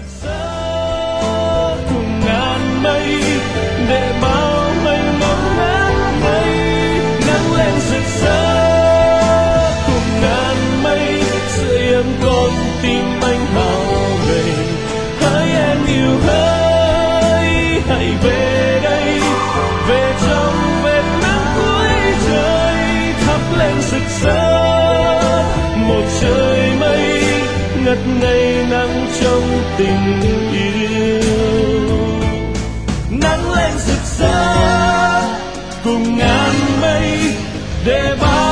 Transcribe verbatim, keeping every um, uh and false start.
sỡ cùng ngàn mây để bao mênh mông ngát ngây. Nắng lên rực rỡ cùng ngàn mây sưởi ấm con tim anh hao gầy. Hỡi em yêu hỡi, hãy về đây, về trong vệt nắng cuối trời, thắp lên rực rỡ một trời mây ngất ngây nắng trong tình yêu. Nắng lên rực rỡ cùng ngàn mây để bao